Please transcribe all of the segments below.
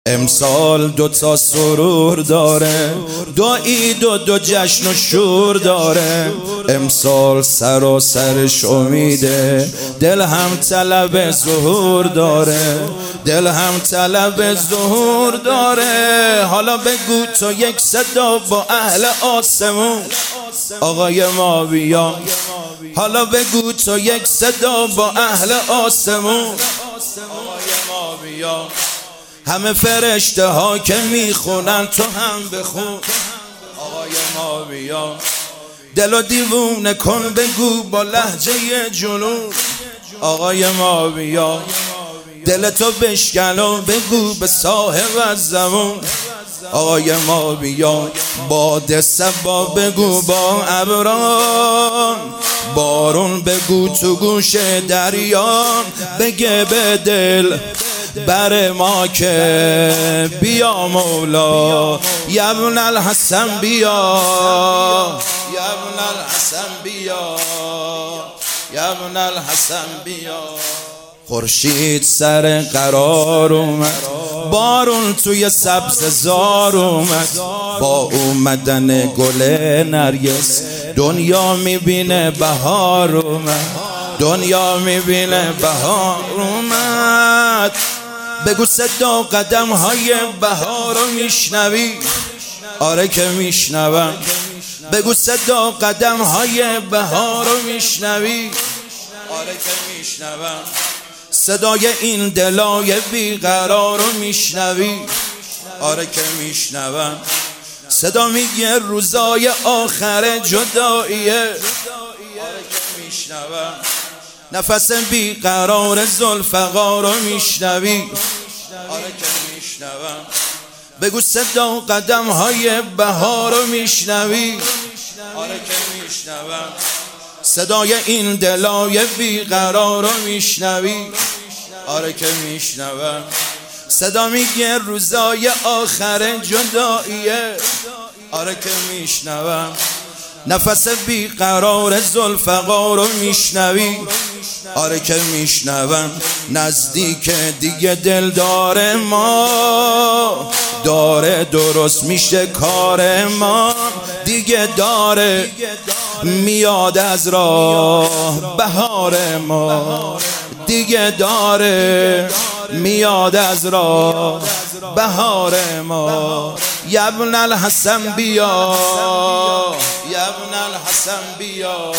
امسال دوتا سرور داره، دو عید و دو جشن و شور داره. امسال سراسرش امیده، دل هم طلب ظهور داره، دل هم طلب ظهور داره. حالا بگو تو یک صدا با اهل آسمون، آقای ما بیا. حالا بگو تو یک صدا با اهل آسمون، آقای ما بیا. همه فرشته ها که میخونن تو هم بخون، آقای ما بیا. دلو دیوونه کن بگو با لهجه جنون، آقای ما بیا. دلتو بشکن و بگو به صاحب الزمان، آقای ما بیا. باد صبا بگو با ابران، بارون بگو تو گوش دریان. بگه به دل بر ما که بیا مولا، یا ابن الحسن بیا، یا ابن الحسن بیا، یا ابن الحسن بیا. خورشید سر قرار اومد، بارون توی سبززار اومد. با اومدن گل نرگس دنیا میبینه بهار اومد، دنیا میبینه بهار اومد. بگو صدا قدم های بهار رو میشنوی، آره که میشنوم. بگو صدا قدم های بهار رو میشنوی، آره که میشنوم. صدای این دلای بیقرار رو میشنوی، آره که میشنوم. صدا میگه روزای آخر جداییه، آره که میشنوم. نفس بیقرار ذوالفقار رو میشنوی، آره که میشنوم. بگو صدا قدم های بهار رو میشنوی، آره که میشنوم. صدای این دلای بیقرار رو میشنوی، آره که میشنوم. صدا میگه روزای آخر جداییه، آره که میشنوم. نفس بیقرار ذوالفقار رو میشنوی، آره که میشنوم. نزدیک دیگه دلدار ما، داره درست میشه کار ما. دیگه داره میاد از راه بهار ما، دیگه داره میاد از راه بهار ما. یا ابن الحسن بیا، یا ابن الحسن بیا،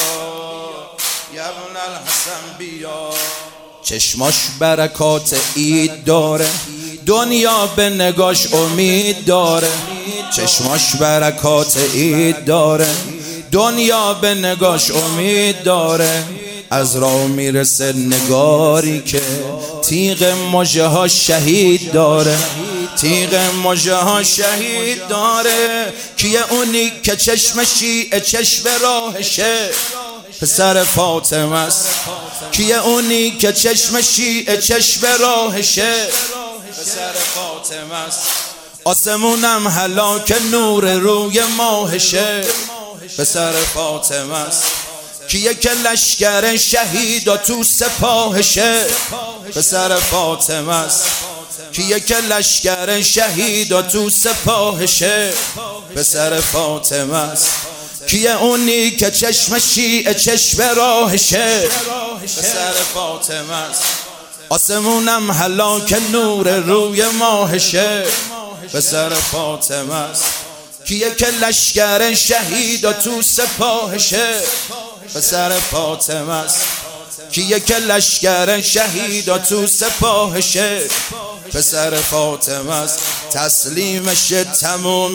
یا ابن الحسن بیا. چشماش برکات عید داره، دنیا به نگاش امید داره. چشماش برکات عید داره، دنیا به نگاش امید داره. از راه میرسه نگاری که تیغ مژه ها شهید داره، تیغ مژه ها شهید داره. کیه اونی که چشم شیعه چشم راهشه؟ پسر فاطمه است. کیه اونی که چشم شیعه چشم راهشه؟ پسر فاطمه است. آسمونم هلاک نور روی ماهشه، پسر فاطمه است. کیه که لشکر شهیدا تو سپاهشه؟ پسر فاطمه است. کیه که لشکر شهیدا تو سپاهشه؟ پسر فاطمه است. کیه اونی که چشم شیعه چشم راهشه؟ پسر فاطمه است. آسمونم هلاک نور روی ماهشه، پسر فاطمه است. کیه که لشکر شهیدا تو سپاهشه؟ پسر فاطمه است. کیه که لشکر شهیدا تو سپاهشه؟ پسر فاطمه است. تسلیمش تموم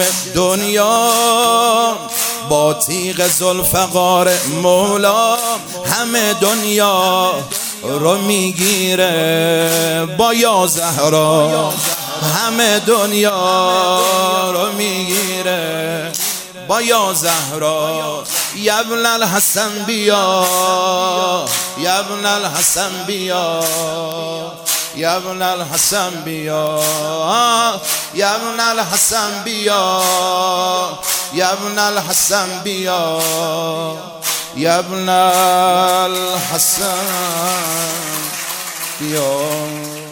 دنیا با تیغ ذوالفقار مولا. همه دنیا رو میگیره با یا زهرا، همه دنیا رو میگیره با یا زهرا. یا ابن الحسن بیا، یا ابن الحسن بیا، یا ابن الحسن بیا، یا ابن الحسن بیا، یا ابن الحسن بیا، یا ابن الحسن بیا.